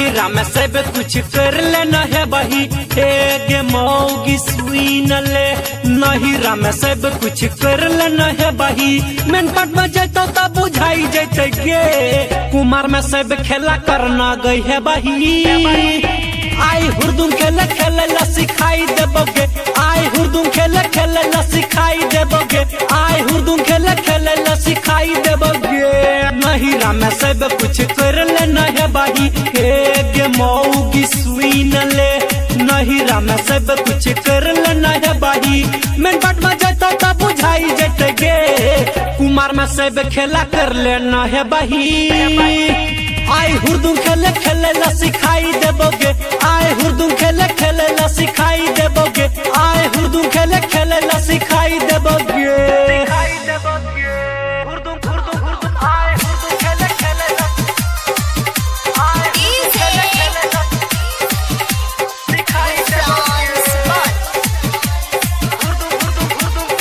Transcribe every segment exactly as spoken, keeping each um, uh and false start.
नहिरा में सब कुछ कर लेना है बही गे मौगी सुईन ले नहिरा में सब कुछ कर लेना है बही मेन पट में जैतो तब बुझाई जैते गे कुमार में सब खेला करना गई है बही आई हुरदुम खेले खेले ला सिखाई देबोगे आई हुरदुम खेले खेले ला सिखाई देबोगे आई हुरदुम खेले खेले ला सिखाई देबोगे नहिरा में सब कुछ कर लेना है बाही गे मौगी सुईन ले नहिरा में सब कुछ कर लेना है बाही मेन बाट में जैतो तब बुझाई जैते गे कुमार में सब खेला कर लेना है बाही आई हुरदुम खेले खेले ला सिखाई देबोगे आई हुरदुम खेले खेले ला सिखाई देबोगे आई हुरदुम खेले खेले ला सिखाई देबोगे हुरदुम हुरदुम हुरदुम आई हुरदुम खेले खेले ला आई खेले खेले ला सिखाई देबोगे हुरदुम हुरदुम हुरदुम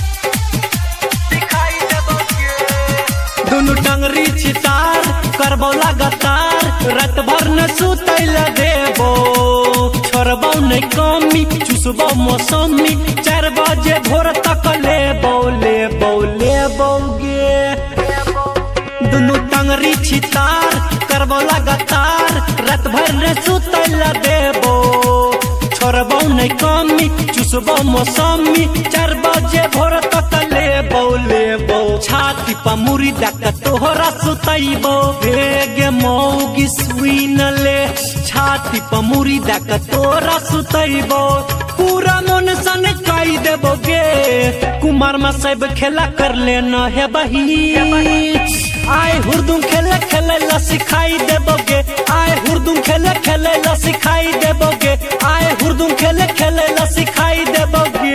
सिखाई देबोगे दोनों टंगरी चितार करबो लगातार रात भर न सुतैला देबो छोड़बो नहीं कमी चुसबो मौसमी चार बजे भोर तक लेबो लेबो लेबो गे दोनों टंगरी छितार करबो लगातार रात भर न सुतैला देबो छोड़बो नहीं कमी चुसबो मौसमी चार बजे भोर तक लेबो लेबो छाती पर मुरी दक तोहरा सुतैबो गे मौगी सुईन ले छाती पर मुरी दक तोहरा सुतैबो पूरा मन सन काई देबोगे कुमार में सब खेला कर लेना है बही आए हुरदुम खेले खेले ला सिखाई देबोगे आए हुरदुम खेले खेले ला सिखाई देबोगे आए हुरदुम खेले खेले ला सिखाई देबोगे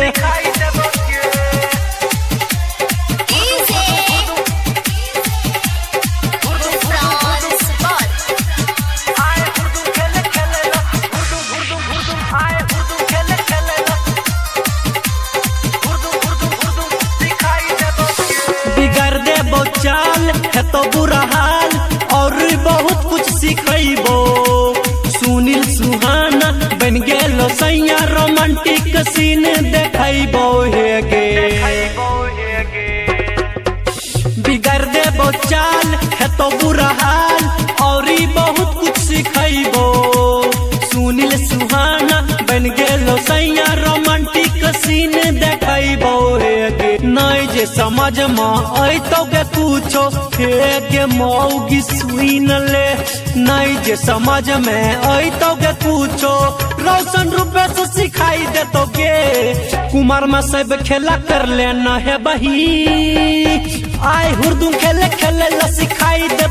चाल है तो बुरा हाल और बहुत कुछ सिखैबो सुनील सुहाना बन गेलो सैया रोमांटिक सीन देखैबो हे गे बिगाड़ देबो चाल है तो बुरा हाल और बहुत कुछ सिखैबो सुनील सुहाना बन गेलो सैया रोमांटिक सीन देखैबो हे गे नहीं जे समझ में अतो गे कुछो गे मौगी सुईन ले नहीं जे समझ में अतो गे कुछो रोशन रूपे से सिखाई देतो गे कुमार में सब खेला कर लेना है बही आई हुरदुम खेले खेले ला सिखाई दे